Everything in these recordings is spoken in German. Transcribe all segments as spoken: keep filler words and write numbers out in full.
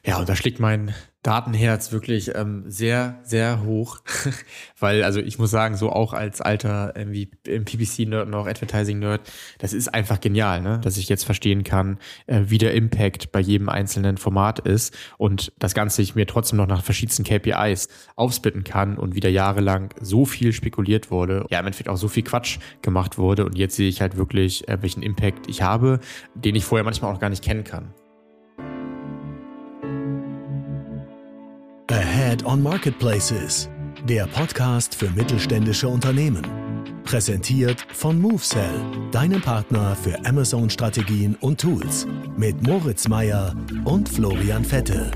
Ja, und da schlägt mein Datenherz wirklich ähm, sehr, sehr hoch, weil, also ich muss sagen, so auch als alter irgendwie P P C-Nerd und auch Advertising-Nerd, das ist einfach genial, ne? Dass ich jetzt verstehen kann, äh, wie der Impact bei jedem einzelnen Format ist und das Ganze ich mir trotzdem noch nach verschiedensten K P Is aufsplitten kann und wieder jahrelang so viel spekuliert wurde, ja im Endeffekt auch so viel Quatsch gemacht wurde und jetzt sehe ich halt wirklich, äh, welchen Impact ich habe, den ich vorher manchmal auch gar nicht kennen kann. Ahead on Marketplaces, der Podcast für mittelständische Unternehmen. Präsentiert von MoveSell, deinem Partner für Amazon-Strategien und Tools. Mit Moritz Meyer und Florian Vettel.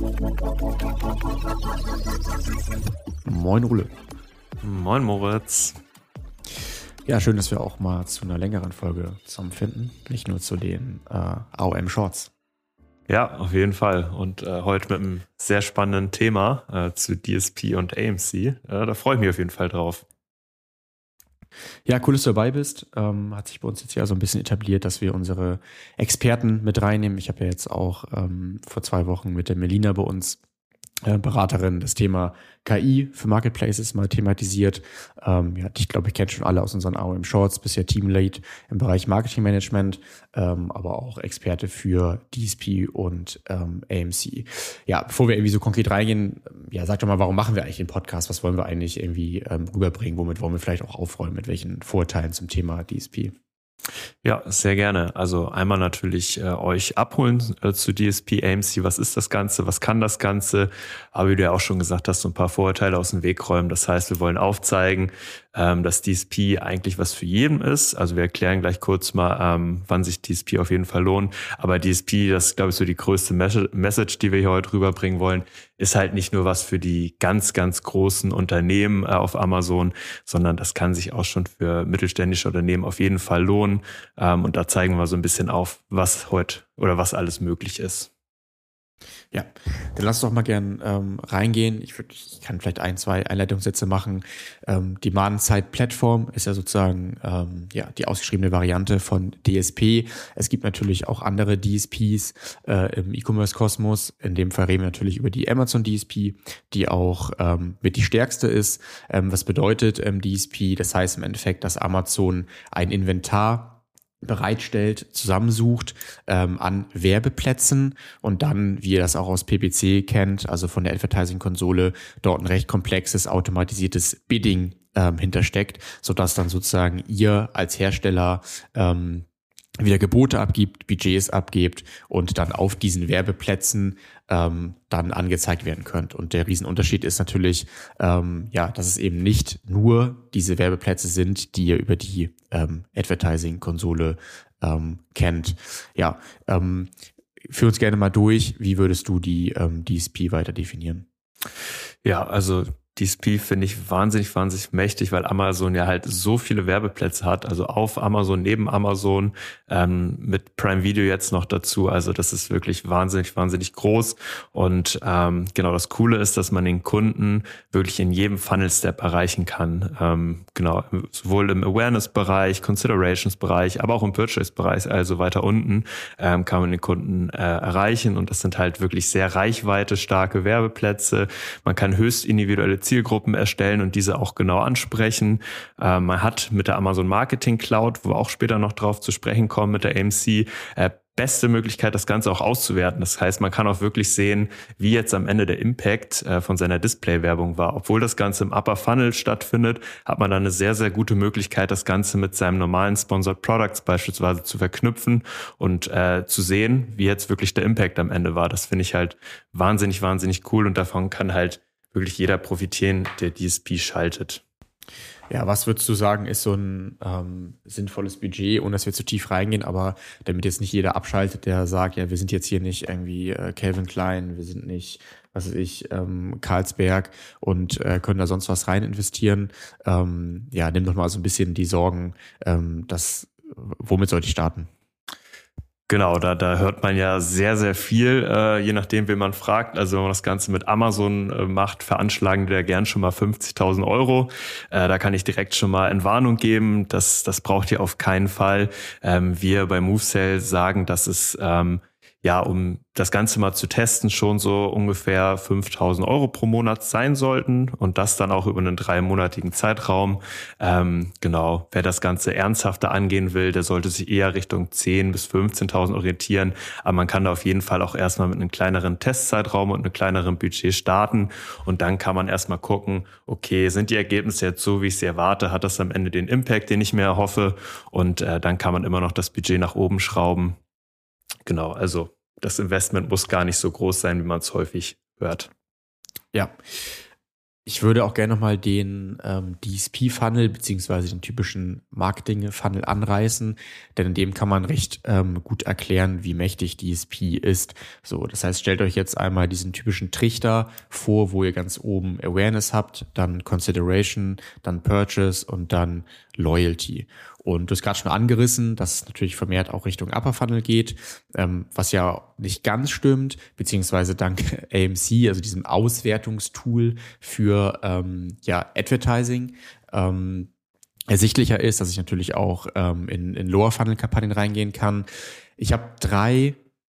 Moin Ole. Moin Moritz. Ja, schön, dass wir auch mal zu einer längeren Folge zusammenfinden. Nicht nur zu den äh, A O M-Shorts. Ja, auf jeden Fall. Und äh, heute mit einem sehr spannenden Thema äh, zu D S P und A M C. Äh, da freue ich mich auf jeden Fall drauf. Ja, cool, dass du dabei bist. Ähm, hat sich bei uns jetzt ja so ein bisschen etabliert, dass wir unsere Experten mit reinnehmen. Ich habe ja jetzt auch ähm, vor zwei Wochen mit der Melina bei uns, äh, Beraterin, das Thema K I für Marketplaces mal thematisiert. Ähm, ja, ich glaube, ich kenne schon alle aus unseren A O M-Shorts, bisher Teamlead im Bereich Marketingmanagement, ähm, aber auch Experte für D S P und ähm, A M C. Ja, bevor wir irgendwie so konkret reingehen, ja, sag doch mal, warum machen wir eigentlich den Podcast? Was wollen wir eigentlich irgendwie ähm, rüberbringen? Womit wollen wir vielleicht auch aufräumen? Mit welchen Vorteilen zum Thema D S P? Ja, sehr gerne. Also einmal natürlich äh, euch abholen äh, zu D S P, A M C. Was ist das Ganze? Was kann das Ganze? Aber wie du ja auch schon gesagt hast, so ein paar Vorurteile aus dem Weg räumen. Das heißt, wir wollen aufzeigen, ähm, dass D S P eigentlich was für jeden ist. Also wir erklären gleich kurz mal, ähm, wann sich D S P auf jeden Fall lohnt. Aber D S P, das ist, glaube ich, so die größte Message, die wir hier heute rüberbringen wollen, ist halt nicht nur was für die ganz, ganz großen Unternehmen äh, auf Amazon, sondern das kann sich auch schon für mittelständische Unternehmen auf jeden Fall lohnen. Ähm, und da zeigen wir so ein bisschen auf, was heute oder was alles möglich ist. Ja, dann lass doch mal gern ähm, reingehen. Ich, würd, ich kann vielleicht ein, zwei Einleitungssätze machen. Ähm, Demand-Side-Plattform ist ja sozusagen ähm, ja die ausgeschriebene Variante von D S P. Es gibt natürlich auch andere D S Ps äh, im E-Commerce-Kosmos. In dem Fall reden wir natürlich über die Amazon D S P, die auch ähm, mit die stärkste ist. Ähm, was bedeutet ähm, D S P? Das heißt im Endeffekt, dass Amazon ein Inventar bereitstellt, zusammensucht ähm, an Werbeplätzen und dann, wie ihr das auch aus P P C kennt, also von der Advertising-Konsole, dort ein recht komplexes, automatisiertes Bidding ähm, hintersteckt, sodass dann sozusagen ihr als Hersteller ähm, wieder Gebote abgibt, Budgets abgibt und dann auf diesen Werbeplätzen ähm, dann angezeigt werden könnt. Und der Riesenunterschied ist natürlich, ähm, ja, dass es eben nicht nur diese Werbeplätze sind, die ihr über die ähm, Advertising-Konsole ähm, kennt. Ja, ähm, führ uns gerne mal durch. Wie würdest du die ähm, D S P weiter definieren? Ja, also D S P finde ich wahnsinnig, wahnsinnig mächtig, weil Amazon ja halt so viele Werbeplätze hat, also auf Amazon, neben Amazon, ähm, mit Prime Video jetzt noch dazu. Also das ist wirklich wahnsinnig, wahnsinnig groß. Und ähm, genau, das Coole ist, dass man den Kunden wirklich in jedem Funnel-Step erreichen kann. Ähm, genau, sowohl im Awareness-Bereich, Considerations-Bereich, aber auch im Purchase-Bereich, also weiter unten, ähm, kann man den Kunden äh, erreichen. Und das sind halt wirklich sehr reichweite-starke Werbeplätze. Man kann höchst individuelle Zielgruppen erstellen und diese auch genau ansprechen. Äh, man hat mit der Amazon Marketing Cloud, wo wir auch später noch drauf zu sprechen kommen, mit der A M C, äh, beste Möglichkeit, das Ganze auch auszuwerten. Das heißt, man kann auch wirklich sehen, wie jetzt am Ende der Impact äh, von seiner Display-Werbung war. Obwohl das Ganze im Upper Funnel stattfindet, hat man dann eine sehr, sehr gute Möglichkeit, das Ganze mit seinem normalen Sponsored Products beispielsweise zu verknüpfen und äh, zu sehen, wie jetzt wirklich der Impact am Ende war. Das finde ich halt wahnsinnig, wahnsinnig cool und davon kann halt wirklich jeder profitieren, der D S P schaltet. Ja, was würdest du sagen, ist so ein ähm, sinnvolles Budget, ohne dass wir zu tief reingehen, aber damit jetzt nicht jeder abschaltet, der sagt, ja, wir sind jetzt hier nicht irgendwie äh, Calvin Klein, wir sind nicht, was weiß ich, ähm, Carlsberg und äh, können da sonst was rein investieren. Ähm, ja, nimm doch mal so ein bisschen die Sorgen, ähm, dass, womit sollte ich starten? Genau, da, da hört man ja sehr, sehr viel, äh, je nachdem, wen man fragt. Also wenn man das Ganze mit Amazon äh, macht, veranschlagen die da gern schon mal fünfzigtausend Euro. Äh, da kann ich direkt schon mal Entwarnung geben. Das, das braucht ihr auf keinen Fall. Ähm, wir bei MoveSell sagen, dass es ähm, ja, um das Ganze mal zu testen, schon so ungefähr fünftausend Euro pro Monat sein sollten und das dann auch über einen dreimonatigen Zeitraum. Ähm, genau, wer das Ganze ernsthafter angehen will, der sollte sich eher Richtung zehntausend bis fünfzehntausend orientieren. Aber man kann da auf jeden Fall auch erstmal mit einem kleineren Testzeitraum und einem kleineren Budget starten und dann kann man erstmal gucken, okay, sind die Ergebnisse jetzt so, wie ich sie erwarte? Hat das am Ende den Impact, den ich mir erhoffe? Und äh, dann kann man immer noch das Budget nach oben schrauben. Genau, also das Investment muss gar nicht so groß sein, wie man es häufig hört. Ja, ich würde auch gerne nochmal den ähm, D S P-Funnel beziehungsweise den typischen Marketing-Funnel anreißen, denn in dem kann man recht ähm, gut erklären, wie mächtig D S P ist. So, das heißt, stellt euch jetzt einmal diesen typischen Trichter vor, wo ihr ganz oben Awareness habt, dann Consideration, dann Purchase und dann Loyalty. Und du hast gerade schon angerissen, dass es natürlich vermehrt auch Richtung Upper Funnel geht, ähm, was ja nicht ganz stimmt, beziehungsweise dank A M C, also diesem Auswertungstool für ähm, ja Advertising, ähm, ersichtlicher ist, dass ich natürlich auch ähm, in, in Lower Funnel Kampagnen reingehen kann. Ich habe drei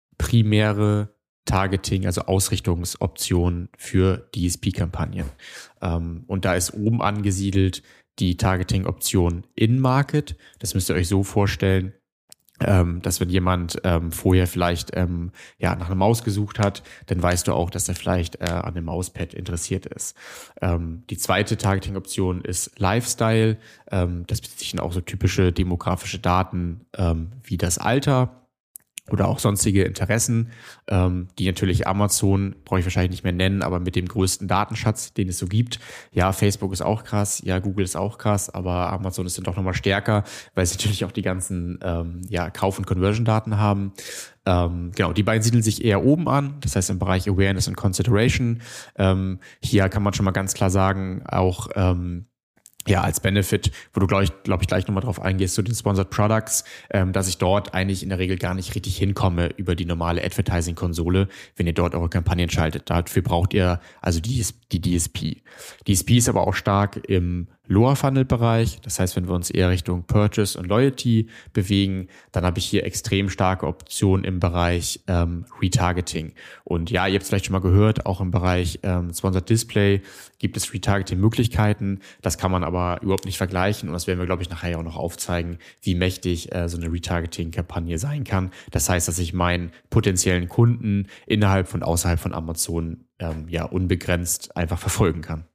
primäre Targeting, also Ausrichtungsoptionen für D S P-Kampagnen. Ähm, und da ist oben angesiedelt die Targeting-Option In-Market. Das müsst ihr euch so vorstellen, ähm, dass wenn jemand ähm, vorher vielleicht ähm, ja nach einer Maus gesucht hat, dann weißt du auch, dass er vielleicht äh, an dem Mauspad interessiert ist. Ähm, die zweite Targeting-Option ist Lifestyle. Ähm, das bezieht sich dann auch so typische demografische Daten ähm, wie das Alter oder auch sonstige Interessen, ähm, die natürlich Amazon, brauche ich wahrscheinlich nicht mehr nennen, aber mit dem größten Datenschatz, den es so gibt. Ja, Facebook ist auch krass, ja, Google ist auch krass, aber Amazon ist dann doch nochmal stärker, weil sie natürlich auch die ganzen ähm, ja, Kauf- und Conversion-Daten haben. Ähm, genau, die beiden siedeln sich eher oben an, das heißt im Bereich Awareness und Consideration. Ähm, hier kann man schon mal ganz klar sagen, auch ähm, ja, als Benefit, wo du, glaube ich, glaube ich, gleich nochmal drauf eingehst, zu den Sponsored Products, ähm, dass ich dort eigentlich in der Regel gar nicht richtig hinkomme über die normale Advertising-Konsole, wenn ihr dort eure Kampagnen schaltet. Dafür braucht ihr also die, die D S P. D S P ist aber auch stark im Lower-Funnel-Bereich. Das heißt, wenn wir uns eher Richtung Purchase und Loyalty bewegen, dann habe ich hier extrem starke Optionen im Bereich ähm, Retargeting. Und ja, ihr habt es vielleicht schon mal gehört, auch im Bereich ähm, Sponsored Display gibt es Retargeting-Möglichkeiten. Das kann man aber überhaupt nicht vergleichen. Und das werden wir, glaube ich, nachher auch noch aufzeigen, wie mächtig äh, so eine Retargeting-Kampagne sein kann. Das heißt, dass ich meinen potenziellen Kunden innerhalb und außerhalb von Amazon ähm, ja unbegrenzt einfach verfolgen kann.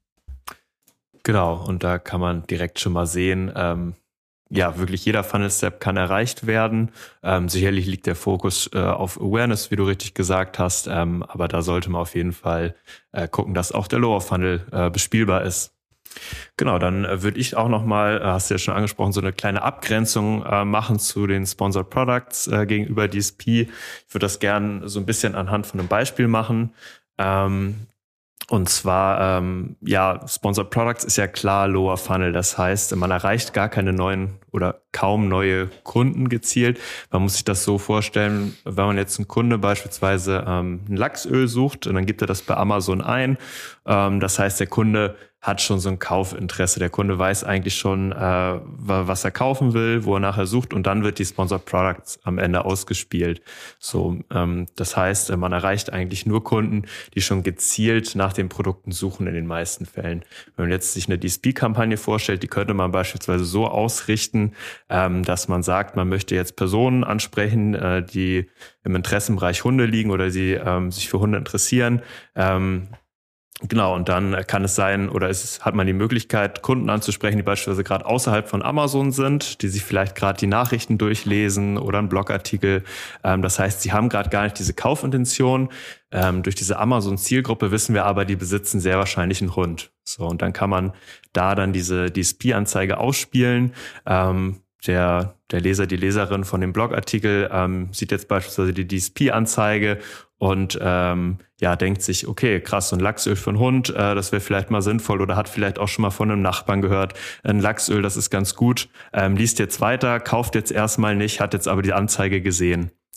Genau, und da kann man direkt schon mal sehen, ähm, ja, wirklich jeder Funnel-Step kann erreicht werden. Ähm, sicherlich liegt der Fokus äh, auf Awareness, wie du richtig gesagt hast, ähm, aber da sollte man auf jeden Fall äh, gucken, dass auch der Lower Funnel äh, bespielbar ist. Genau, dann äh, würde ich auch nochmal, äh, hast du ja schon angesprochen, so eine kleine Abgrenzung äh, machen zu den Sponsored Products äh, gegenüber D S P. Ich würde das gern so ein bisschen anhand von einem Beispiel machen. Ähm, Und zwar, ähm, ja, Sponsored Products ist ja klar Lower Funnel. Das heißt, man erreicht gar keine neuen oder kaum neue Kunden gezielt. Man muss sich das so vorstellen, wenn man jetzt einen Kunde beispielsweise ähm, ein Lachsöl sucht und dann gibt er das bei Amazon ein. Ähm, das heißt, der Kunde hat schon so ein Kaufinteresse. Der Kunde weiß eigentlich schon, äh, was er kaufen will, wo er nachher sucht und dann wird die Sponsored Products am Ende ausgespielt. So, ähm, das heißt, man erreicht eigentlich nur Kunden, die schon gezielt nach den Produkten suchen in den meisten Fällen. Wenn man jetzt sich eine D S P-Kampagne vorstellt, die könnte man beispielsweise so ausrichten, ähm, dass man sagt, man möchte jetzt Personen ansprechen, äh, die im Interessenbereich Hunde liegen oder die ähm, sich für Hunde interessieren. Ähm, Genau, und dann kann es sein, oder es hat man die Möglichkeit, Kunden anzusprechen, die beispielsweise gerade außerhalb von Amazon sind, die sich vielleicht gerade die Nachrichten durchlesen oder einen Blogartikel. Ähm, das heißt, sie haben gerade gar nicht diese Kaufintention. Ähm, durch diese Amazon-Zielgruppe wissen wir aber, die besitzen sehr wahrscheinlich einen Hund. So, und dann kann man da dann diese D S P-Anzeige ausspielen. Ähm, der, der Leser, die Leserin von dem Blogartikel ähm, sieht jetzt beispielsweise die D S P-Anzeige und ähm, ja, denkt sich, okay, krass, so ein Lachsöl für einen Hund, äh, das wäre vielleicht mal sinnvoll oder hat vielleicht auch schon mal von einem Nachbarn gehört, ein Lachsöl, das ist ganz gut, ähm, liest jetzt weiter, kauft jetzt erstmal nicht, hat jetzt aber die Anzeige gesehen.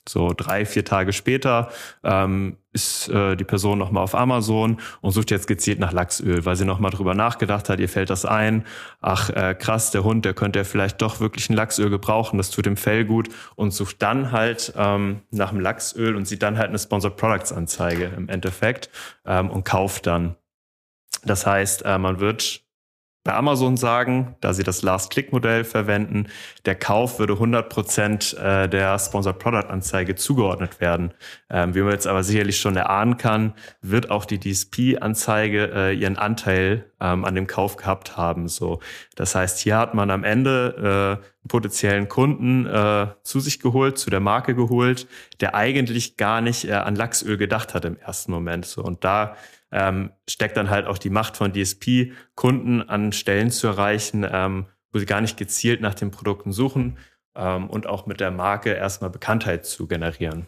So drei, vier Tage später ähm, ist äh, die Person nochmal auf Amazon und sucht jetzt gezielt nach Lachsöl, weil sie nochmal drüber nachgedacht hat, ihr fällt das ein, ach äh, krass, der Hund, der könnte ja vielleicht doch wirklich ein Lachsöl gebrauchen, das tut dem Fell gut und sucht dann halt ähm, nach dem Lachsöl und sieht dann halt eine Sponsored Products Anzeige im Endeffekt ähm, und kauft dann. Das heißt, äh, man wird bei Amazon sagen, da sie das Last-Click-Modell verwenden, der Kauf würde hundert Prozent äh, der Sponsored Product Anzeige zugeordnet werden. Ähm, wie man jetzt aber sicherlich schon erahnen kann, wird auch die D S P-Anzeige äh, ihren Anteil ähm, an dem Kauf gehabt haben. So, das heißt, hier hat man am Ende äh, einen potenziellen Kunden äh, zu sich geholt, zu der Marke geholt, der eigentlich gar nicht äh, an Lachsöl gedacht hat im ersten Moment. So, und da Ähm, steckt dann halt auch die Macht von D S P, Kunden an Stellen zu erreichen, ähm, wo sie gar nicht gezielt nach den Produkten suchen ähm, und auch mit der Marke erstmal Bekanntheit zu generieren.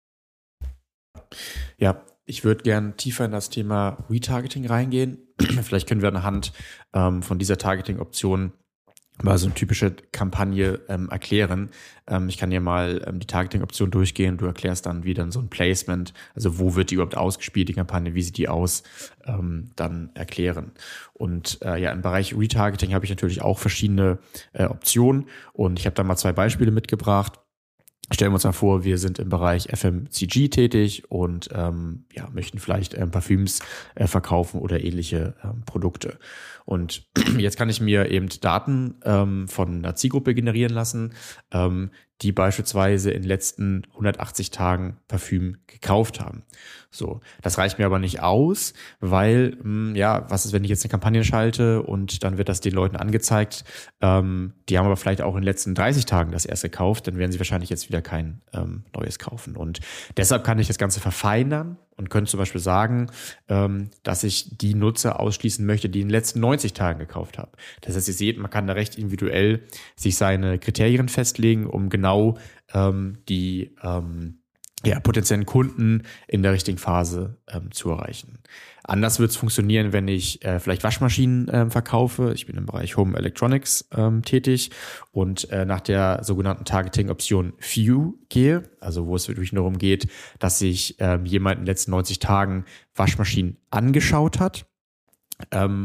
Ja, ich würde gern tiefer in das Thema Retargeting reingehen. Vielleicht können wir anhand ähm, von dieser Targeting-Option mal so eine typische Kampagne ähm, erklären. Ähm, ich kann dir mal ähm, die Targeting-Option durchgehen. Du erklärst dann, wie dann so ein Placement, also wo wird die überhaupt ausgespielt, die Kampagne, wie sieht die aus, ähm, dann erklären. Und äh, ja, im Bereich Retargeting habe ich natürlich auch verschiedene äh, Optionen und ich habe da mal zwei Beispiele mitgebracht. Stellen wir uns mal vor, wir sind im Bereich F M C G tätig und ähm, ja, möchten vielleicht ähm, Parfüms äh, verkaufen oder ähnliche ähm, Produkte. Und jetzt kann ich mir eben Daten ähm, von einer Zielgruppe generieren lassen, ähm, die beispielsweise in den letzten hundertachtzig Tagen Parfüm gekauft haben. So, das reicht mir aber nicht aus, weil, mh, ja, was ist, wenn ich jetzt eine Kampagne schalte und dann wird das den Leuten angezeigt, ähm, die haben aber vielleicht auch in den letzten dreißig Tagen das erst gekauft, dann werden sie wahrscheinlich jetzt wieder kein ähm, neues kaufen. Und deshalb kann ich das Ganze verfeinern und könnte zum Beispiel sagen, ähm, dass ich die Nutzer ausschließen möchte, die in den letzten neunzig Tagen gekauft haben. Das heißt, ihr seht, man kann da recht individuell sich seine Kriterien festlegen, um genau ähm, die ähm, ja, potenziellen Kunden in der richtigen Phase ähm, zu erreichen. Anders wird es funktionieren, wenn ich äh, vielleicht Waschmaschinen ähm, verkaufe. Ich bin im Bereich Home Electronics ähm, tätig und äh, nach der sogenannten Targeting-Option View gehe, also wo es wirklich nur darum geht, dass sich ähm, jemand in den letzten neunzig Tagen Waschmaschinen angeschaut hat. Ähm,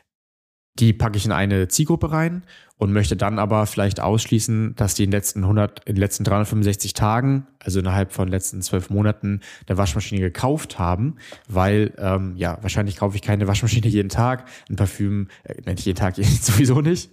die packe ich in eine Zielgruppe rein und möchte dann aber vielleicht ausschließen, dass die in den letzten hundert, in den letzten dreihundertfünfundsechzig Tagen, also innerhalb von den letzten zwölf Monaten, eine Waschmaschine gekauft haben, weil, ähm, ja, wahrscheinlich kaufe ich keine Waschmaschine jeden Tag, ein Parfüm, äh, nicht jeden Tag, sowieso nicht.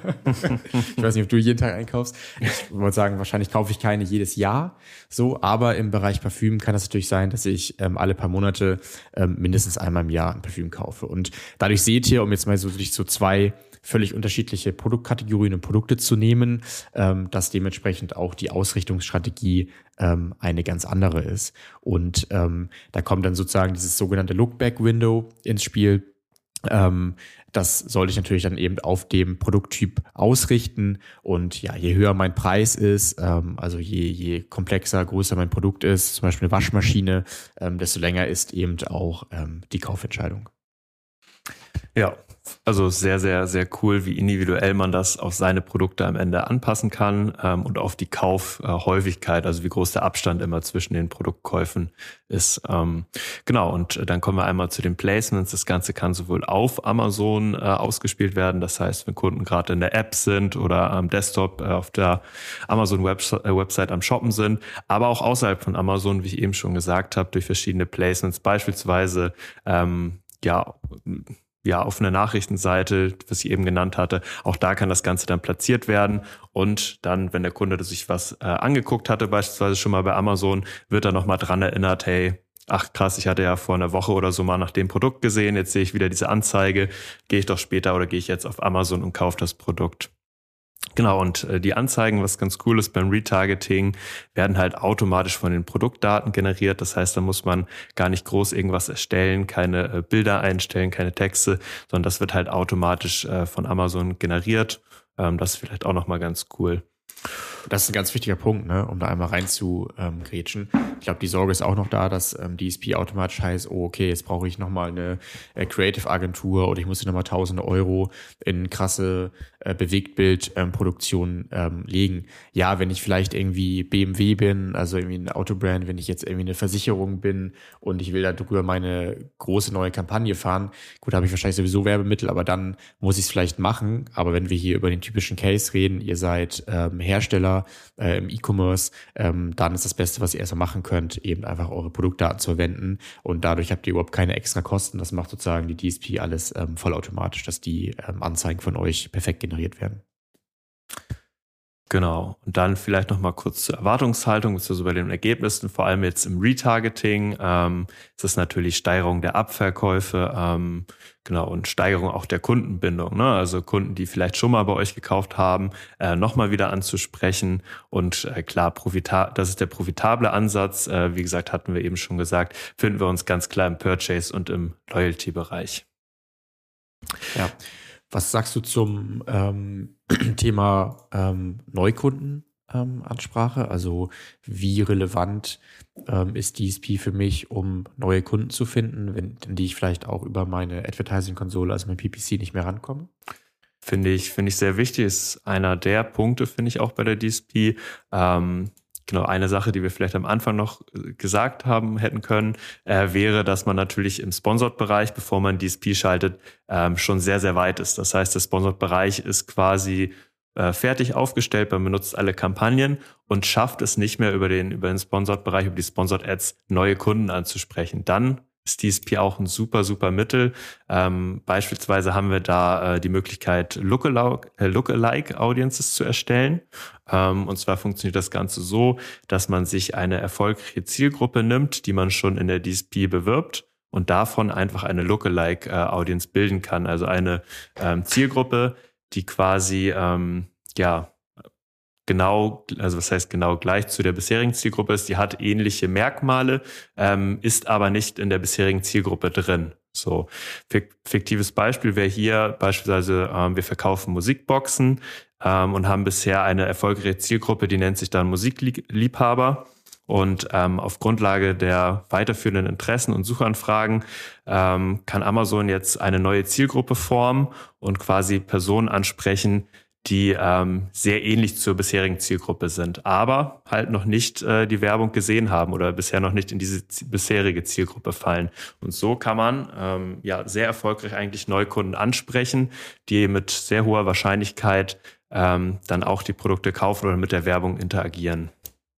Ich weiß nicht, ob du jeden Tag einkaufst. Ich würde sagen, wahrscheinlich kaufe ich keine jedes Jahr, so, aber im Bereich Parfüm kann es natürlich sein, dass ich ähm, alle paar Monate ähm, mindestens einmal im Jahr ein Parfüm kaufe. Und dadurch seht ihr, um jetzt mal so wirklich so zwei völlig unterschiedliche Produktkategorien und Produkte zu nehmen, ähm, dass dementsprechend auch die Ausrichtungsstrategie ähm, eine ganz andere ist. Und ähm, da kommt dann sozusagen dieses sogenannte Look-Back-Window ins Spiel. Ähm, das sollte ich natürlich dann eben auf dem Produkttyp ausrichten. Und ja, je höher mein Preis ist, ähm, also je, je komplexer, größer mein Produkt ist, zum Beispiel eine Waschmaschine, ähm, desto länger ist eben auch ähm, die Kaufentscheidung. Ja, also sehr, sehr, sehr cool, wie individuell man das auf seine Produkte am Ende anpassen kann ähm, und auf die Kaufhäufigkeit, also wie groß der Abstand immer zwischen den Produktkäufen ist. Ähm, genau, und dann kommen wir einmal zu den Placements. Das Ganze kann sowohl auf Amazon äh, ausgespielt werden, das heißt, wenn Kunden gerade in der App sind oder am Desktop äh, auf der Amazon-Website am Shoppen sind, aber auch außerhalb von Amazon, wie ich eben schon gesagt habe, durch verschiedene Placements, beispielsweise ähm, ja, ja, auf einer Nachrichtenseite, was ich eben genannt hatte. Auch da kann das Ganze dann platziert werden. Und dann, wenn der Kunde sich was äh, angeguckt hatte, beispielsweise schon mal bei Amazon, wird er nochmal dran erinnert, hey, ach krass, ich hatte ja vor einer Woche oder so mal nach dem Produkt gesehen, jetzt sehe ich wieder diese Anzeige, gehe ich doch später oder gehe ich jetzt auf Amazon und kaufe das Produkt. Genau, und äh, die Anzeigen, was ganz cool ist beim Retargeting, werden halt automatisch von den Produktdaten generiert. Das heißt, da muss man gar nicht groß irgendwas erstellen, keine äh, Bilder einstellen, keine Texte, sondern das wird halt automatisch äh, von Amazon generiert. Ähm, das ist vielleicht auch nochmal ganz cool. Das ist ein ganz wichtiger Punkt, ne, um da einmal rein zu ähm, grätschen. Ich glaube, die Sorge ist auch noch da, dass ähm, D S P automatisch heißt, oh, okay, jetzt brauche ich nochmal eine äh, Creative-Agentur oder ich muss hier nochmal tausende Euro in krasse äh, Bewegtbildproduktion ähm, legen. Ja, wenn ich vielleicht irgendwie B M W bin, also irgendwie eine Autobrand, wenn ich jetzt irgendwie eine Versicherung bin und ich will darüber meine große neue Kampagne fahren, gut, habe ich wahrscheinlich sowieso Werbemittel, aber dann muss ich es vielleicht machen. Aber wenn wir hier über den typischen Case reden, ihr seid ähm, Hersteller äh, im E-Commerce, ähm, dann ist das Beste, was ihr erstmal machen könnt, eben einfach eure Produktdaten zu verwenden und dadurch habt ihr überhaupt keine extra Kosten. Das macht sozusagen die D S P alles ähm, vollautomatisch, dass die ähm, Anzeigen von euch perfekt generiert werden. Genau. Und dann vielleicht noch mal kurz zur Erwartungshaltung, beziehungsweise bei den Ergebnissen, vor allem jetzt im Retargeting, ähm, ist es natürlich Steigerung der Abverkäufe, ähm, genau, und Steigerung auch der Kundenbindung, ne? Also Kunden, die vielleicht schon mal bei euch gekauft haben, äh, nochmal wieder anzusprechen. Und äh, klar, profita- das ist der profitable Ansatz. Äh, wie gesagt, hatten wir eben schon gesagt, finden wir uns ganz klar im Purchase und im Loyalty-Bereich. Ja. Was sagst du zum ähm, Thema ähm, Neukundenansprache? Ähm, also wie relevant ähm, ist D S P für mich, um neue Kunden zu finden, wenn die ich vielleicht auch über meine Advertising-Konsole, also mein P P C, nicht mehr rankomme? Finde ich, finde ich sehr wichtig. Ist einer der Punkte, finde ich, auch bei der D S P. Ähm, Genau, eine Sache, die wir vielleicht am Anfang noch gesagt haben hätten können, äh, wäre, dass man natürlich im Sponsored-Bereich, bevor man D S P schaltet, ähm, schon sehr, sehr weit ist. Das heißt, der Sponsored-Bereich ist quasi äh, fertig aufgestellt, man benutzt alle Kampagnen und schafft es nicht mehr über den, über den Sponsored-Bereich, über die Sponsored-Ads neue Kunden anzusprechen. Dann ist D S P auch ein super, super Mittel. Ähm, beispielsweise haben wir da äh, die Möglichkeit, Lookalike, äh, Lookalike Audiences zu erstellen. Ähm, und zwar funktioniert das Ganze so, dass man sich eine erfolgreiche Zielgruppe nimmt, die man schon in der D S P bewirbt und davon einfach eine Lookalike äh, Audience bilden kann. Also eine ähm, Zielgruppe, die quasi, ähm, ja, genau, also was heißt genau gleich zu der bisherigen Zielgruppe ist, die hat ähnliche Merkmale, ähm, ist aber nicht in der bisherigen Zielgruppe drin. So, fiktives Beispiel wäre hier beispielsweise, ähm, wir verkaufen Musikboxen ähm, und haben bisher eine erfolgreiche Zielgruppe, die nennt sich dann Musikliebhaber. Und ähm, auf Grundlage der weiterführenden Interessen und Suchanfragen ähm, kann Amazon jetzt eine neue Zielgruppe formen und quasi Personen ansprechen, die ähm, sehr ähnlich zur bisherigen Zielgruppe sind, aber halt noch nicht äh, die Werbung gesehen haben oder bisher noch nicht in diese z- bisherige Zielgruppe fallen. Und so kann man ähm, ja sehr erfolgreich eigentlich Neukunden ansprechen, die mit sehr hoher Wahrscheinlichkeit ähm, dann auch die Produkte kaufen oder mit der Werbung interagieren.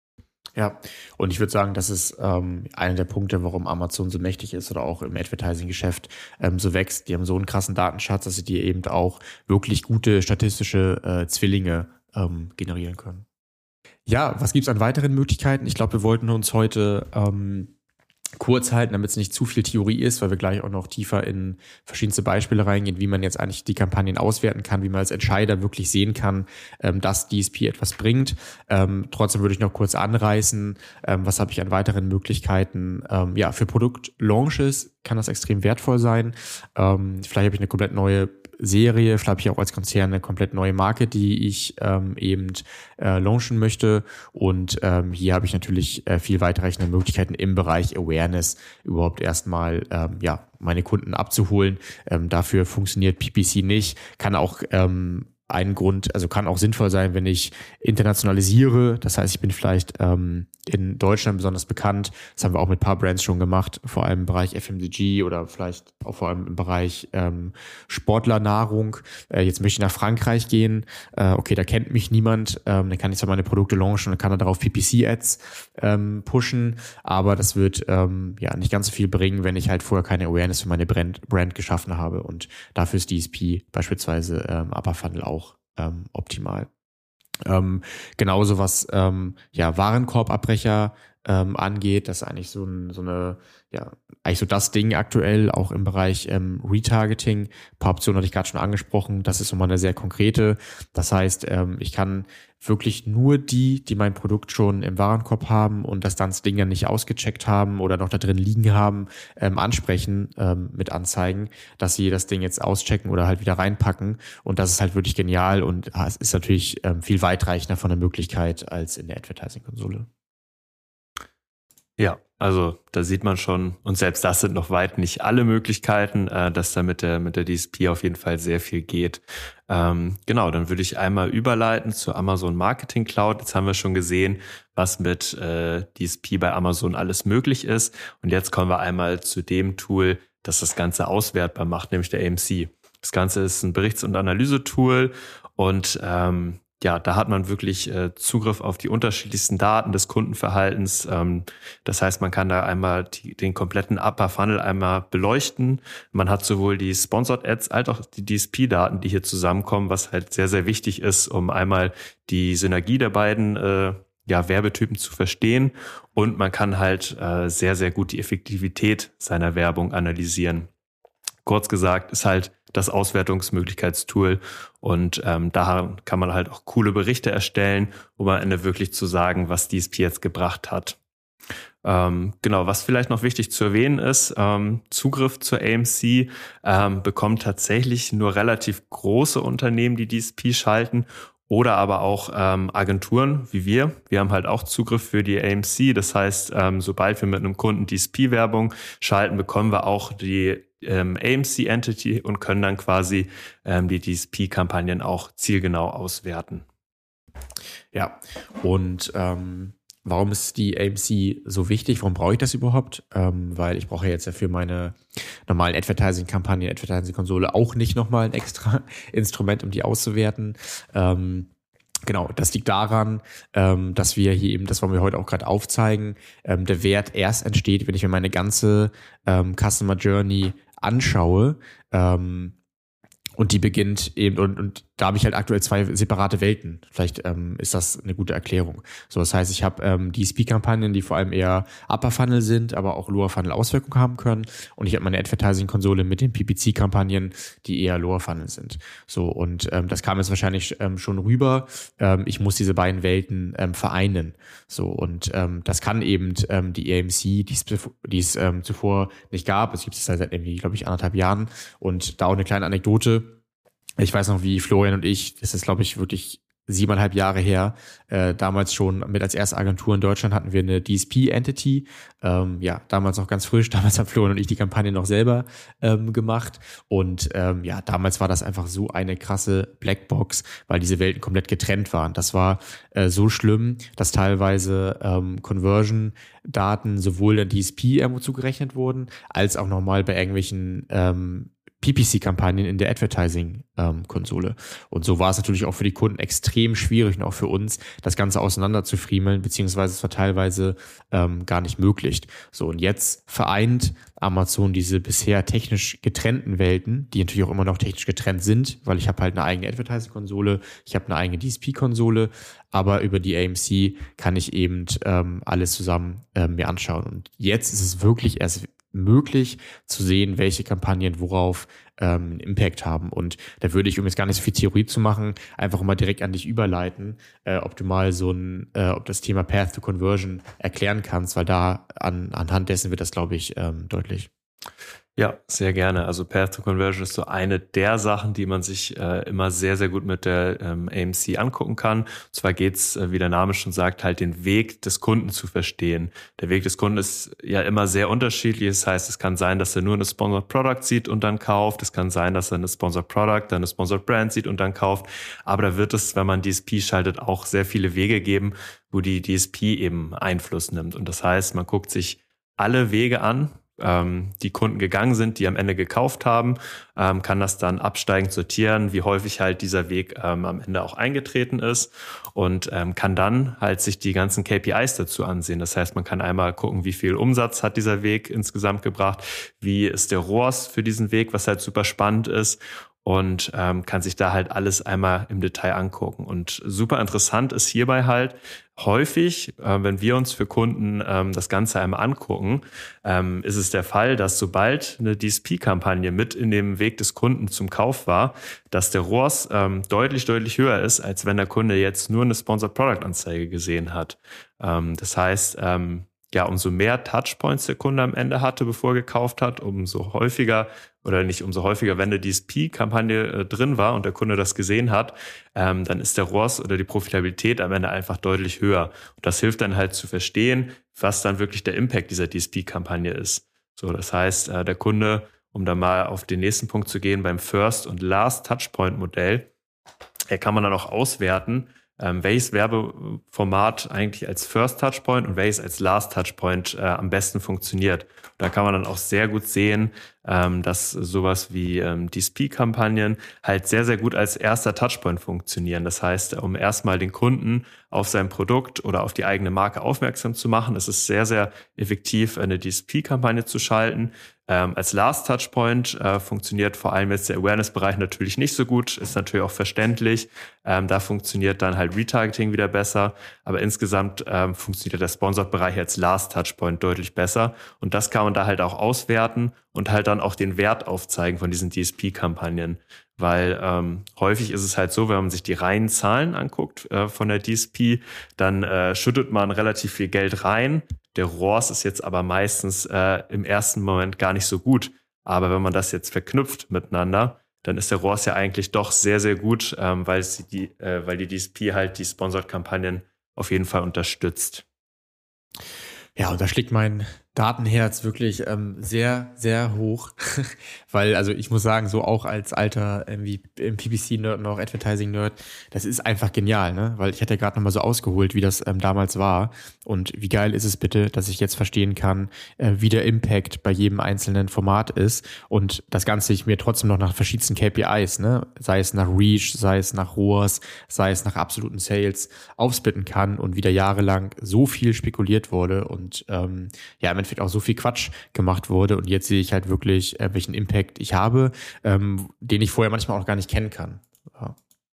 Ja, und ich würde sagen, das ist ähm, einer der Punkte, warum Amazon so mächtig ist oder auch im Advertising-Geschäft ähm, so wächst. Die haben so einen krassen Datenschatz, dass sie dir eben auch wirklich gute statistische äh, Zwillinge ähm, generieren können. Ja, was gibt's an weiteren Möglichkeiten? Ich glaube, wir wollten uns heute ähm, kurz halten, damit es nicht zu viel Theorie ist, weil wir gleich auch noch tiefer in verschiedenste Beispiele reingehen, wie man jetzt eigentlich die Kampagnen auswerten kann, wie man als Entscheider wirklich sehen kann, ähm, dass D S P etwas bringt. Ähm, trotzdem würde ich noch kurz anreißen, ähm, was habe ich an weiteren Möglichkeiten. Ähm, ja, für Produktlaunches kann das extrem wertvoll sein. Ähm, vielleicht habe ich eine komplett neue Serie, vielleicht habe ich auch als Konzern eine komplett neue Marke, die ich ähm, eben äh, launchen möchte. Und ähm, hier habe ich natürlich äh, viel weiterreichende Möglichkeiten im Bereich Awareness überhaupt erstmal ähm, ja meine Kunden abzuholen. Ähm, dafür funktioniert P P C nicht, kann auch ähm, ein Grund, also kann auch sinnvoll sein, wenn ich internationalisiere. Das heißt, ich bin vielleicht ähm, in Deutschland besonders bekannt. Das haben wir auch mit ein paar Brands schon gemacht, vor allem im Bereich F M C G oder vielleicht auch vor allem im Bereich ähm, Sportlernahrung. Äh, jetzt möchte ich nach Frankreich gehen. Äh, okay, da kennt mich niemand. Ähm, dann kann ich zwar meine Produkte launchen und kann dann darauf P P C-Ads ähm, pushen, aber das wird ähm, ja nicht ganz so viel bringen, wenn ich halt vorher keine Awareness für meine Brand, Brand geschaffen habe. Und dafür ist D S P beispielsweise ähm, Upper Funnel auch ähm, optimal. Ähm, genauso was ähm, ja Warenkorbabbrecher ähm, angeht, das ist eigentlich so, ein, so eine ja eigentlich so das Ding aktuell auch im Bereich ähm, Retargeting. Ein paar Optionen hatte ich gerade schon angesprochen. Das ist nochmal eine sehr konkrete. Das heißt, ähm, ich kann wirklich nur die, die mein Produkt schon im Warenkorb haben und das dann das Ding dann nicht ausgecheckt haben oder noch da drin liegen haben, ähm, ansprechen ähm, mit Anzeigen, dass sie das Ding jetzt auschecken oder halt wieder reinpacken. Und das ist halt wirklich genial und es ist natürlich ähm, viel weitreichender von der Möglichkeit als in der Advertising-Konsole. Ja, also da sieht man schon, und selbst das sind noch weit nicht alle Möglichkeiten, äh, dass da mit der mit der D S P auf jeden Fall sehr viel geht. Ähm, genau, dann würde ich einmal überleiten zur Amazon Marketing Cloud. Jetzt haben wir schon gesehen, was mit äh, D S P bei Amazon alles möglich ist. Und jetzt kommen wir einmal zu dem Tool, das das Ganze auswertbar macht, nämlich der A M C. Das Ganze ist ein Berichts- und Analysetool und ähm, ja, da hat man wirklich äh, Zugriff auf die unterschiedlichsten Daten des Kundenverhaltens. Ähm, das heißt, man kann da einmal die, den kompletten Upper Funnel einmal beleuchten. Man hat sowohl die Sponsored Ads als auch die D S P-Daten, die hier zusammenkommen, was halt sehr, sehr wichtig ist, um einmal die Synergie der beiden äh, ja, Werbetypen zu verstehen. Und man kann halt äh, sehr, sehr gut die Effektivität seiner Werbung analysieren. Kurz gesagt, ist halt das Auswertungsmöglichkeitstool und ähm, da kann man halt auch coole Berichte erstellen, um am Ende wirklich zu sagen, was D S P jetzt gebracht hat. Ähm, genau, was vielleicht noch wichtig zu erwähnen ist, ähm, Zugriff zur A M C ähm, bekommen tatsächlich nur relativ große Unternehmen, die D S P schalten, oder aber auch ähm, Agenturen wie wir. Wir haben halt auch Zugriff für die A M C. Das heißt, ähm, sobald wir mit einem Kunden D S P-Werbung schalten, bekommen wir auch die ähm, A M C-Entity und können dann quasi ähm, die D S P-Kampagnen auch zielgenau auswerten. Ja, und ähm, warum ist die A M C so wichtig? Warum brauche ich das überhaupt? Ähm, weil ich brauche ja jetzt ja für meine normalen Advertising-Kampagnen, Advertising-Konsole auch nicht nochmal ein extra Instrument, um die auszuwerten. Ähm, genau, das liegt daran, ähm, dass wir hier eben, das wollen wir heute auch gerade aufzeigen, ähm, der Wert erst entsteht, wenn ich mir meine ganze ähm, Customer Journey anschaue, ähm, und die beginnt eben, und, und da habe ich halt aktuell zwei separate Welten. Vielleicht ähm, ist das eine gute Erklärung. So, das heißt, ich habe ähm, D S P-Kampagnen, die vor allem eher Upper Funnel sind, aber auch Lower Funnel Auswirkungen haben können. Und ich habe meine Advertising-Konsole mit den P P C-Kampagnen, die eher Lower Funnel sind. So, und ähm, das kam jetzt wahrscheinlich ähm, schon rüber. Ähm, ich muss diese beiden Welten ähm, vereinen. So, und ähm, das kann eben ähm, die A M C, die es, die es ähm, zuvor nicht gab. Es gibt es seit irgendwie, glaube ich, anderthalb Jahren. Und da auch eine kleine Anekdote. Ich weiß noch, wie Florian und ich, das ist, glaube ich, wirklich siebeneinhalb Jahre her, äh, damals schon mit als erste Agentur in Deutschland hatten wir eine D S P-Entity. Ähm, ja, damals noch ganz frisch. Damals haben Florian und ich die Kampagne noch selber ähm, gemacht. Und ähm, ja, damals war das einfach so eine krasse Blackbox, weil diese Welten komplett getrennt waren. Das war äh, so schlimm, dass teilweise ähm, Conversion-Daten sowohl der D S P irgendwo zugerechnet wurden, als auch nochmal bei irgendwelchen ähm, P P C-Kampagnen in der Advertising-Konsole. Ähm, und so war es natürlich auch für die Kunden extrem schwierig und auch für uns, das Ganze auseinander zu friemeln, beziehungsweise es war teilweise ähm, gar nicht möglich. So, und jetzt vereint Amazon diese bisher technisch getrennten Welten, die natürlich auch immer noch technisch getrennt sind, weil ich habe halt eine eigene Advertising-Konsole, ich habe eine eigene D S P-Konsole, aber über die A M C kann ich eben ähm, alles zusammen ähm, mir anschauen. Und jetzt ist es wirklich erst möglich zu sehen, welche Kampagnen worauf ähm, einen Impact haben. Und da würde ich, um jetzt gar nicht so viel Theorie zu machen, einfach mal direkt an dich überleiten, äh, ob du mal so ein, äh, ob das Thema Path to Conversion erklären kannst, weil da an, anhand dessen wird das, glaube ich, ähm, deutlich. Ja, sehr gerne. Also Path to Conversion ist so eine der Sachen, die man sich äh, immer sehr, sehr gut mit der ähm, A M C angucken kann. Und zwar geht's, äh, wie der Name schon sagt, halt den Weg des Kunden zu verstehen. Der Weg des Kunden ist ja immer sehr unterschiedlich. Das heißt, es kann sein, dass er nur eine Sponsored Product sieht und dann kauft. Es kann sein, dass er eine Sponsored Product, dann eine Sponsored Brand sieht und dann kauft. Aber da wird es, wenn man D S P schaltet, auch sehr viele Wege geben, wo die D S P eben Einfluss nimmt. Und das heißt, man guckt sich alle Wege an, die Kunden gegangen sind, die am Ende gekauft haben, ähm, kann das dann absteigend sortieren, wie häufig halt dieser Weg ähm, am Ende auch eingetreten ist und ähm, kann dann halt sich die ganzen K P Is dazu ansehen. Das heißt, man kann einmal gucken, wie viel Umsatz hat dieser Weg insgesamt gebracht, wie ist der R O A S für diesen Weg, was halt super spannend ist, und ähm, kann sich da halt alles einmal im Detail angucken. Und super interessant ist hierbei halt häufig, äh, wenn wir uns für Kunden ähm, das Ganze einmal angucken, ähm, ist es der Fall, dass sobald eine D S P-Kampagne mit in dem Weg des Kunden zum Kauf war, dass der R O A S ähm, deutlich, deutlich höher ist, als wenn der Kunde jetzt nur eine Sponsored Product Anzeige gesehen hat. Ähm, das heißt, ähm, ja, umso mehr Touchpoints der Kunde am Ende hatte, bevor er gekauft hat, umso häufiger oder nicht umso häufiger, wenn eine D S P-Kampagne äh, drin war und der Kunde das gesehen hat, ähm, dann ist der R O S oder die Profitabilität am Ende einfach deutlich höher. Und das hilft dann halt zu verstehen, was dann wirklich der Impact dieser D S P-Kampagne ist. So, das heißt, äh, der Kunde, um da mal auf den nächsten Punkt zu gehen, beim First- und Last-Touchpoint-Modell, äh, kann man dann auch auswerten, Ähm, welches Werbeformat eigentlich als First Touchpoint und welches als Last Touchpoint äh, am besten funktioniert. Und da kann man dann auch sehr gut sehen, ähm, dass sowas wie ähm, D S P-Kampagnen halt sehr, sehr gut als erster Touchpoint funktionieren. Das heißt, um erstmal den Kunden auf sein Produkt oder auf die eigene Marke aufmerksam zu machen, ist es sehr, sehr effektiv, eine D S P-Kampagne zu schalten. Ähm, als Last Touchpoint äh, funktioniert vor allem jetzt der Awareness-Bereich natürlich nicht so gut, ist natürlich auch verständlich. Ähm, da funktioniert dann halt Retargeting wieder besser, aber insgesamt ähm, funktioniert der Sponsored-Bereich als Last Touchpoint deutlich besser und das kann man da halt auch auswerten und halt dann auch den Wert aufzeigen von diesen D S P-Kampagnen, weil ähm, häufig ist es halt so, wenn man sich die reinen Zahlen anguckt äh, von der D S P, dann äh, schüttet man relativ viel Geld rein. Der R O S ist jetzt aber meistens äh, im ersten Moment gar nicht so gut. Aber wenn man das jetzt verknüpft miteinander, dann ist der R O S ja eigentlich doch sehr, sehr gut, ähm, weil, sie die, äh, weil die D S P halt die Sponsored-Kampagnen auf jeden Fall unterstützt. Ja, und da schlägt mein Datenherz wirklich ähm, sehr, sehr hoch, weil, also ich muss sagen, so auch als alter irgendwie P P C-Nerd noch, Advertising-Nerd, das ist einfach genial, ne? Weil ich hatte ja gerade nochmal so ausgeholt, wie das ähm, damals war und wie geil ist es bitte, dass ich jetzt verstehen kann, äh, wie der Impact bei jedem einzelnen Format ist und das Ganze ich mir trotzdem noch nach verschiedensten K P Is, ne? Sei es nach Reach, sei es nach R O S, sei es nach absoluten Sales aufsplitten kann und wieder jahrelang so viel spekuliert wurde und ähm, ja, im Endeffekt auch so viel Quatsch gemacht wurde und jetzt sehe ich halt wirklich, äh, welchen Impact ich habe, ähm, den ich vorher manchmal auch gar nicht kennen kann. Ja,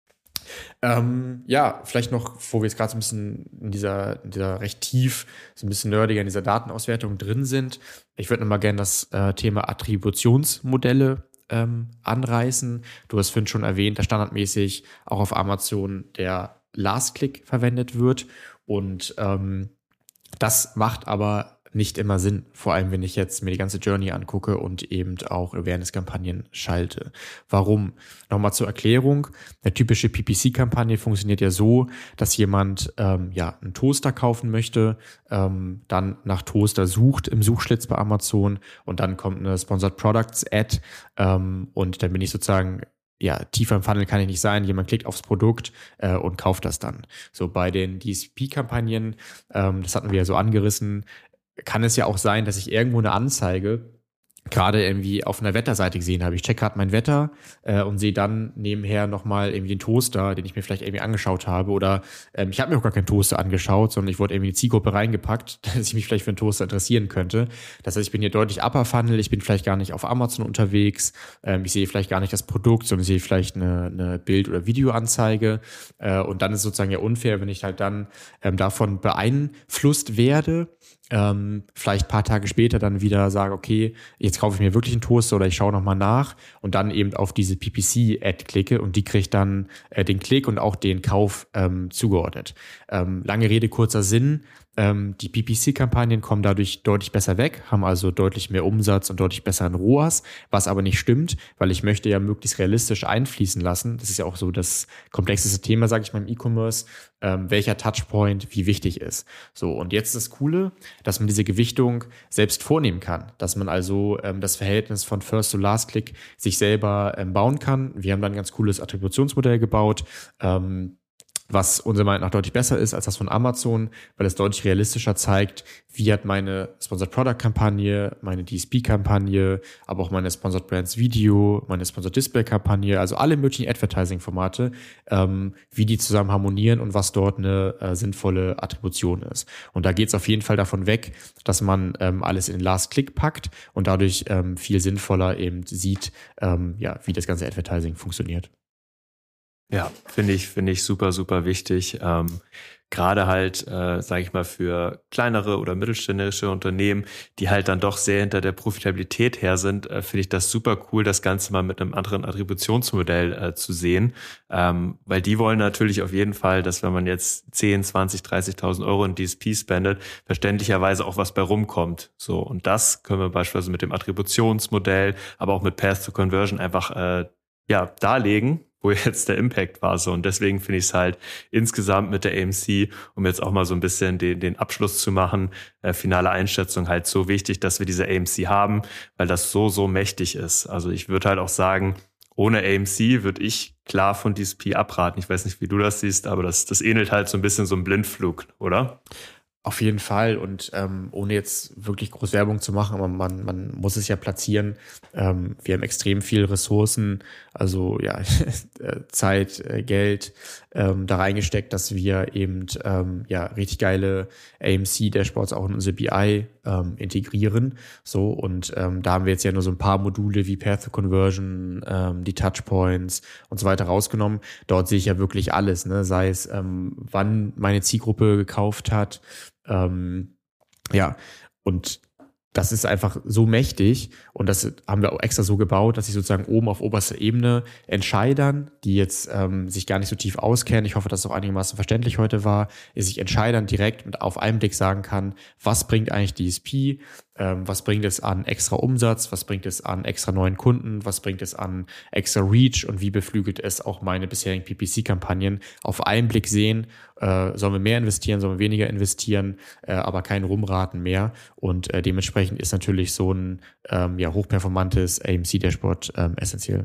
ähm, ja vielleicht noch, wo wir jetzt gerade so ein bisschen in dieser, in dieser recht tief, so ein bisschen nerdiger in dieser Datenauswertung drin sind, ich würde nochmal gerne das äh, Thema Attributionsmodelle ähm, anreißen. Du hast vorhin schon erwähnt, dass standardmäßig auch auf Amazon der Last-Click verwendet wird und ähm, das macht aber nicht immer Sinn, vor allem wenn ich jetzt mir die ganze Journey angucke und eben auch Awareness-Kampagnen schalte. Warum? Nochmal zur Erklärung. Eine typische P P C-Kampagne funktioniert ja so, dass jemand ähm, ja einen Toaster kaufen möchte, ähm, dann nach Toaster sucht im Suchschlitz bei Amazon und dann kommt eine Sponsored Products Ad ähm, und dann bin ich sozusagen ja, tiefer im Funnel kann ich nicht sein. Jemand klickt aufs Produkt äh, und kauft das dann. So bei den D S P-Kampagnen, ähm, das hatten wir ja so angerissen, kann es ja auch sein, dass ich irgendwo eine Anzeige gerade irgendwie auf einer Wetterseite gesehen habe. Ich check gerade mein Wetter äh, und sehe dann nebenher nochmal irgendwie den Toaster, den ich mir vielleicht irgendwie angeschaut habe. Oder ähm, ich habe mir auch gar keinen Toaster angeschaut, sondern ich wurde irgendwie in die Zielgruppe reingepackt, dass ich mich vielleicht für einen Toaster interessieren könnte. Das heißt, ich bin hier deutlich Upper Funnel, ich bin vielleicht gar nicht auf Amazon unterwegs, ähm, ich sehe vielleicht gar nicht das Produkt, sondern ich sehe vielleicht eine, eine Bild- oder Videoanzeige. Äh, und dann ist es sozusagen ja unfair, wenn ich halt dann ähm, davon beeinflusst werde, Ähm, vielleicht ein paar Tage später dann wieder sage, okay, jetzt kaufe ich mir wirklich einen Toaster oder ich schaue nochmal nach und dann eben auf diese P P C-Ad klicke und die kriegt dann äh, den Klick und auch den Kauf ähm, zugeordnet. Ähm, lange Rede, kurzer Sinn. Ähm, die P P C-Kampagnen kommen dadurch deutlich besser weg, haben also deutlich mehr Umsatz und deutlich besseren R O A S, was aber nicht stimmt, weil ich möchte ja möglichst realistisch einfließen lassen. Das ist ja auch so das komplexeste Thema, sage ich mal, im E-Commerce, ähm, welcher Touchpoint wie wichtig ist. So, und jetzt ist das Coole, dass man diese Gewichtung selbst vornehmen kann, dass man also ähm, das Verhältnis von First to Last Click sich selber ähm, bauen kann. Wir haben dann ein ganz cooles Attributionsmodell gebaut, ähm, was unserer Meinung nach deutlich besser ist als das von Amazon, weil es deutlich realistischer zeigt, wie hat meine Sponsored Product Kampagne, meine D S P-Kampagne, aber auch meine Sponsored Brands Video, meine Sponsored Display Kampagne, also alle möglichen Advertising-Formate, ähm, wie die zusammen harmonieren und was dort eine äh, sinnvolle Attribution ist. Und da geht es auf jeden Fall davon weg, dass man ähm, alles in den Last Click packt und dadurch ähm, viel sinnvoller eben sieht, ähm, ja, wie das ganze Advertising funktioniert. Ja, finde ich, finde ich super, super wichtig. Ähm, Gerade halt, äh, sage ich mal, für kleinere oder mittelständische Unternehmen, die halt dann doch sehr hinter der Profitabilität her sind, äh, finde ich das super cool, das Ganze mal mit einem anderen Attributionsmodell äh, zu sehen. Ähm, weil die wollen natürlich auf jeden Fall, dass wenn man jetzt zehn, zwanzig, dreißigtausend Euro in D S P spendet, verständlicherweise auch was bei rumkommt. So, und das können wir beispielsweise mit dem Attributionsmodell, aber auch mit Path to Conversion einfach äh, ja darlegen, wo jetzt der Impact war. So. Und deswegen finde ich es halt insgesamt mit der A M C, um jetzt auch mal so ein bisschen den, den Abschluss zu machen, äh, finale Einschätzung halt so wichtig, dass wir diese A M C haben, weil das so, so mächtig ist. Also ich würde halt auch sagen, ohne A M C würde ich klar von D S P abraten. Ich weiß nicht, wie du das siehst, aber das, das ähnelt halt so ein bisschen so einem Blindflug, oder? Auf jeden Fall und ähm, ohne jetzt wirklich groß Werbung zu machen, aber man, man muss es ja platzieren. Ähm, wir haben extrem viel Ressourcen, also ja Zeit, äh, Geld ähm, da reingesteckt, dass wir eben ähm, ja richtig geile A M C-Dashboards auch in unsere B I ähm, integrieren. So und ähm, da haben wir jetzt ja nur so ein paar Module wie Path to Conversion, ähm, die Touchpoints und so weiter rausgenommen. Dort sehe ich ja wirklich alles, ne? Sei es ähm, wann meine Zielgruppe gekauft hat. Ähm, ja, und das ist einfach so mächtig und das haben wir auch extra so gebaut, dass ich sozusagen oben auf oberster Ebene Entscheidern, die jetzt ähm, sich gar nicht so tief auskennen, ich hoffe, dass es auch einigermaßen verständlich heute war, ist ich Entscheidern direkt und auf einen Blick sagen kann, was bringt eigentlich D S P, ähm, was bringt es an extra Umsatz, was bringt es an extra neuen Kunden, was bringt es an extra Reach und wie beflügelt es auch meine bisherigen P P C-Kampagnen. Auf einen Blick sehen, äh, sollen wir mehr investieren, sollen wir weniger investieren, äh, aber kein Rumraten mehr und äh, dementsprechend ist natürlich so ein ähm, ja, hochperformantes A M C-Dashboard ähm, essentiell.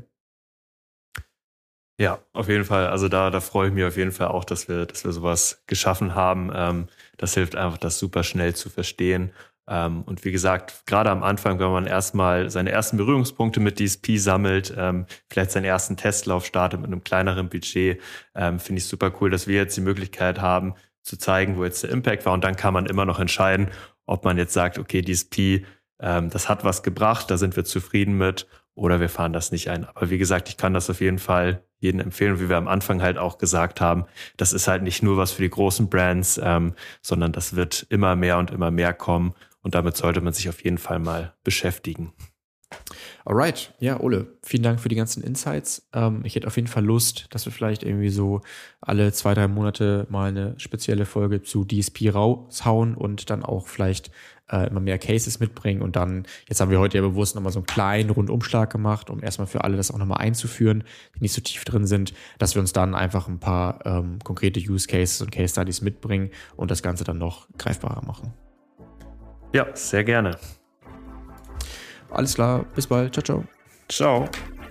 Ja, auf jeden Fall. Also da, da freue ich mich auf jeden Fall auch, dass wir, dass wir sowas geschaffen haben. Ähm, das hilft einfach, das super schnell zu verstehen. Ähm, und wie gesagt, gerade am Anfang, wenn man erstmal seine ersten Berührungspunkte mit D S P sammelt, ähm, vielleicht seinen ersten Testlauf startet mit einem kleineren Budget, ähm, finde ich super cool, dass wir jetzt die Möglichkeit haben, zu zeigen, wo jetzt der Impact war. Und dann kann man immer noch entscheiden, ob man jetzt sagt, okay, D S P, ähm, das hat was gebracht, da sind wir zufrieden mit, oder wir fahren das nicht ein. Aber wie gesagt, ich kann das auf jeden Fall jedem empfehlen, wie wir am Anfang halt auch gesagt haben, das ist halt nicht nur was für die großen Brands, ähm, sondern das wird immer mehr und immer mehr kommen und damit sollte man sich auf jeden Fall mal beschäftigen. Alright, ja, Ole, vielen Dank für die ganzen Insights. Ähm, ich hätte auf jeden Fall Lust, dass wir vielleicht irgendwie so alle zwei, drei Monate mal eine spezielle Folge zu D S P raushauen und dann auch vielleicht äh, immer mehr Cases mitbringen und dann, jetzt haben wir heute ja bewusst nochmal so einen kleinen Rundumschlag gemacht, um erstmal für alle das auch nochmal einzuführen, die nicht so tief drin sind, dass wir uns dann einfach ein paar ähm, konkrete Use Cases und Case Studies mitbringen und das Ganze dann noch greifbarer machen. Ja, sehr gerne. Alles klar, bis bald. Ciao, ciao. Ciao.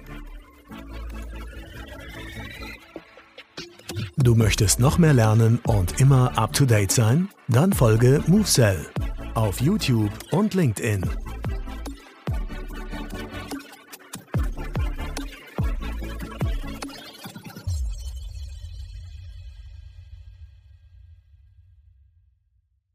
Du möchtest noch mehr lernen und immer up to date sein? Dann folge MoveSell auf YouTube und LinkedIn.